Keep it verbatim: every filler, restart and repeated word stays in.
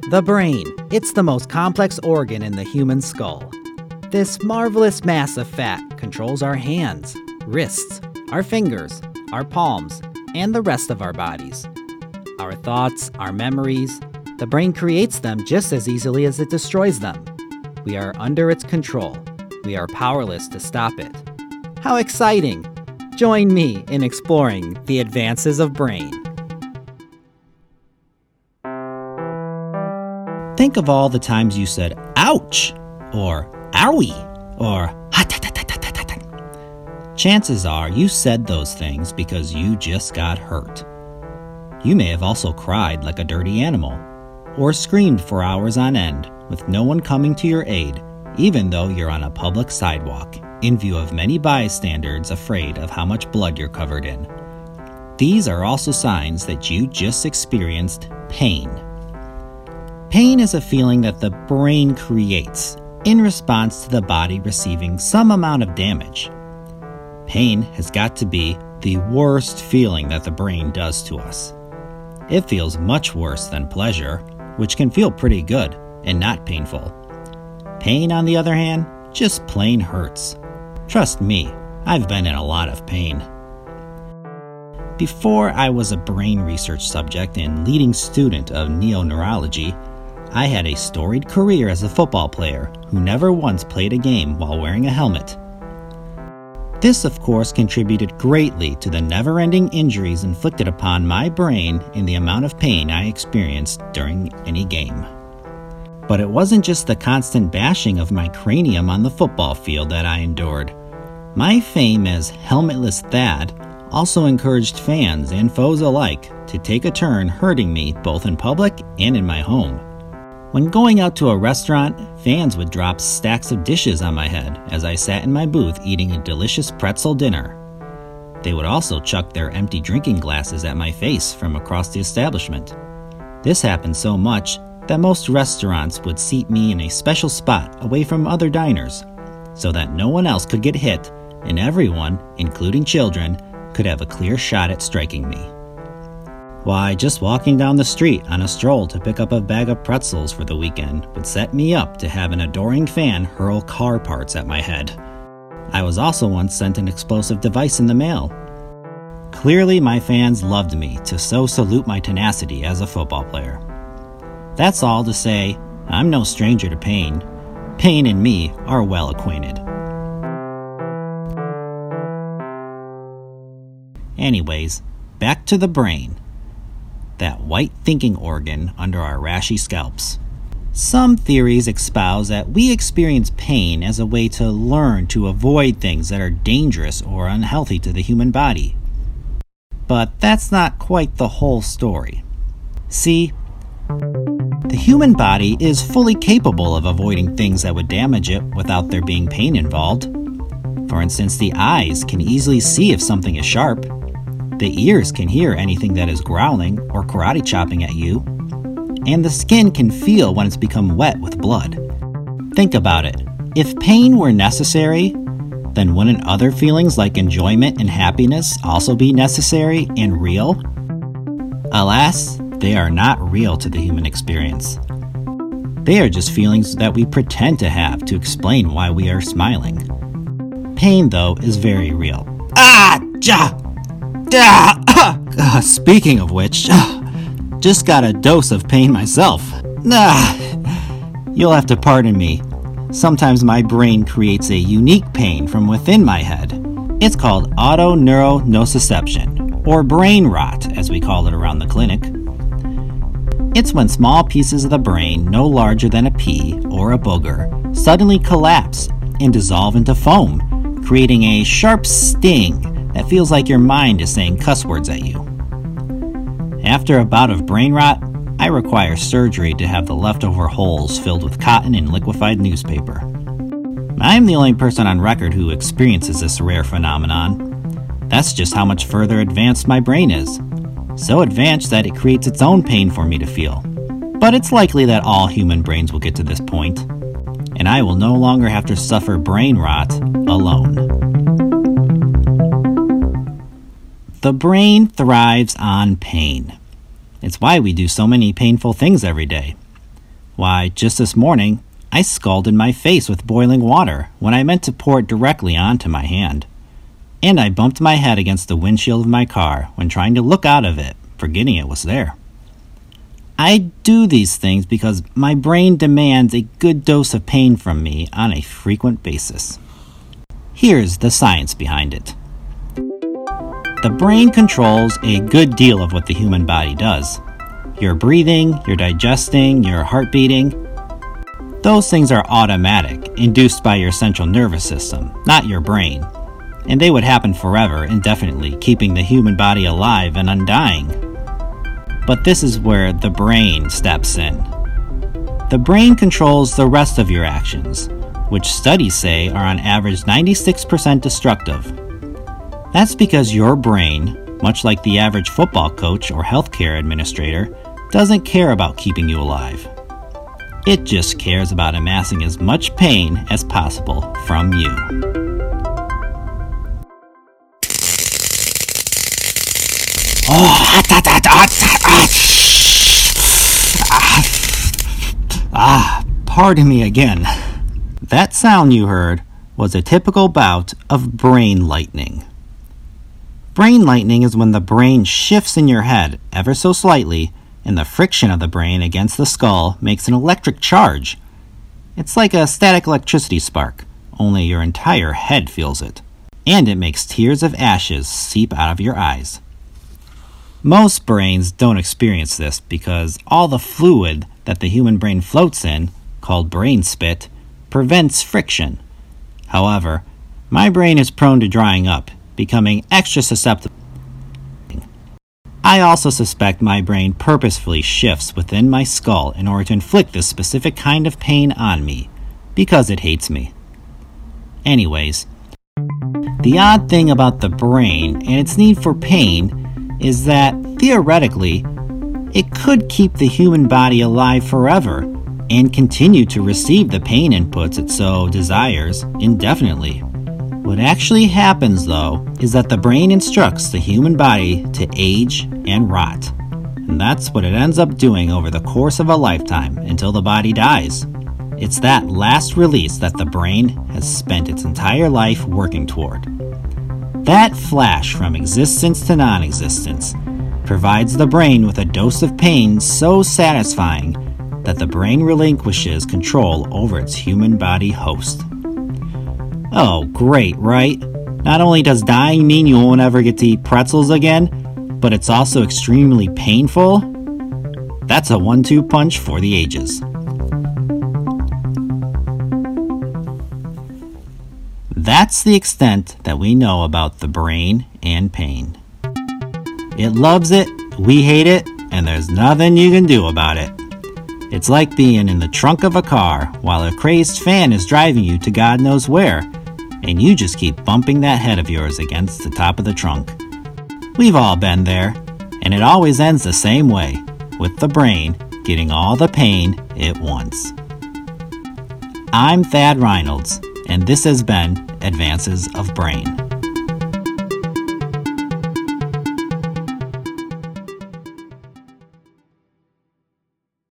The brain. It's the most complex organ in the human skull. This marvelous mass of fat controls our hands, wrists, our fingers, our palms, and the rest of our bodies. Our thoughts, our memories, the brain creates them just as easily as it destroys them. We are under its control. We are powerless to stop it. How exciting! Join me in exploring the advances of brain. Think of all the times you said, ouch, or owie, or ha-ta-ta-ta-ta-ta-ta. Chances are you said those things because you just got hurt. You may have also cried like a dirty animal, or screamed for hours on end with no one coming to your aid, even though you're on a public sidewalk, in view of many bystanders afraid of how much blood you're covered in. These are also signs that you just experienced pain. Pain is a feeling that the brain creates in response to the body receiving some amount of damage. Pain has got to be the worst feeling that the brain does to us. It feels much worse than pleasure, which can feel pretty good and not painful. Pain, on the other hand, just plain hurts. Trust me, I've been in a lot of pain. Before I was a brain research subject and leading student of neoneurology, I had a storied career as a football player who never once played a game while wearing a helmet. This, of course, contributed greatly to the never-ending injuries inflicted upon my brain and the amount of pain I experienced during any game. But it wasn't just the constant bashing of my cranium on the football field that I endured. My fame as Helmetless Thad also encouraged fans and foes alike to take a turn hurting me both in public and in my home. When going out to a restaurant, fans would drop stacks of dishes on my head as I sat in my booth eating a delicious pretzel dinner. They would also chuck their empty drinking glasses at my face from across the establishment. This happened so much that most restaurants would seat me in a special spot away from other diners, so that no one else could get hit and everyone, including children, could have a clear shot at striking me. Why, just walking down the street on a stroll to pick up a bag of pretzels for the weekend would set me up to have an adoring fan hurl car parts at my head. I was also once sent an explosive device in the mail. Clearly, my fans loved me to so salute my tenacity as a football player. That's all to say, I'm no stranger to pain. Pain and me are well acquainted. Anyways, back to the brain. That white thinking organ under our rashy scalps. Some theories espouse that we experience pain as a way to learn to avoid things that are dangerous or unhealthy to the human body. But that's not quite the whole story. See, the human body is fully capable of avoiding things that would damage it without there being pain involved. For instance, the eyes can easily see if something is sharp. The ears can hear anything that is growling or karate chopping at you. And the skin can feel when it's become wet with blood. Think about it. If pain were necessary, then wouldn't other feelings like enjoyment and happiness also be necessary and real? Alas, they are not real to the human experience. They are just feelings that we pretend to have to explain why we are smiling. Pain, though, is very real. Ah! Ja! Ah, uh, speaking of which, uh, just got a dose of pain myself. Ah, you'll have to pardon me. Sometimes my brain creates a unique pain from within my head. It's called autoneuronociception, or brain rot, as we call it around the clinic. It's when small pieces of the brain, no larger than a pea or a booger, suddenly collapse and dissolve into foam, creating a sharp sting that feels like your mind is saying cuss words at you. After a bout of brain rot, I require surgery to have the leftover holes filled with cotton and liquefied newspaper. I am the only person on record who experiences this rare phenomenon. That's just how much further advanced my brain is. So advanced that it creates its own pain for me to feel. But it's likely that all human brains will get to this point, and I will no longer have to suffer brain rot alone. The brain thrives on pain. It's why we do so many painful things every day. Why, just this morning, I scalded my face with boiling water when I meant to pour it directly onto my hand. And I bumped my head against the windshield of my car when trying to look out of it, forgetting it was there. I do these things because my brain demands a good dose of pain from me on a frequent basis. Here's the science behind it. The brain controls a good deal of what the human body does. Your breathing, your digesting, your heart beating. Those things are automatic, induced by your central nervous system, not your brain. And they would happen forever, indefinitely, keeping the human body alive and undying. But this is where the brain steps in. The brain controls the rest of your actions, which studies say are on average ninety-six percent destructive. That's because your brain, much like the average football coach or healthcare administrator, doesn't care about keeping you alive. It just cares about amassing as much pain as possible from you. Oh, ah, pardon me again. That sound you heard was a typical bout of brain lightning. Brain lightning is when the brain shifts in your head ever so slightly, and the friction of the brain against the skull makes an electric charge. It's like a static electricity spark, only your entire head feels it. And it makes tears of ashes seep out of your eyes. Most brains don't experience this because all the fluid that the human brain floats in, called brain spit, prevents friction. However, my brain is prone to drying up, becoming extra susceptible. I also suspect my brain purposefully shifts within my skull in order to inflict this specific kind of pain on me, because it hates me. Anyways, the odd thing about the brain and its need for pain is that, theoretically, it could keep the human body alive forever and continue to receive the pain inputs it so desires indefinitely. What actually happens, though, is that the brain instructs the human body to age and rot. And that's what it ends up doing over the course of a lifetime until the body dies. It's that last release that the brain has spent its entire life working toward. That flash from existence to non-existence provides the brain with a dose of pain so satisfying that the brain relinquishes control over its human body host. Oh, great, right? Not only does dying mean you won't ever get to eat pretzels again, but it's also extremely painful? That's a one two punch for the ages. That's the extent that we know about the brain and pain. It loves it, we hate it, and there's nothing you can do about it. It's like being in the trunk of a car while a crazed fan is driving you to God knows where, and you just keep bumping that head of yours against the top of the trunk. We've all been there, and it always ends the same way, with the brain getting all the pain it wants. I'm Thad Reynolds, and this has been Advances of Brain.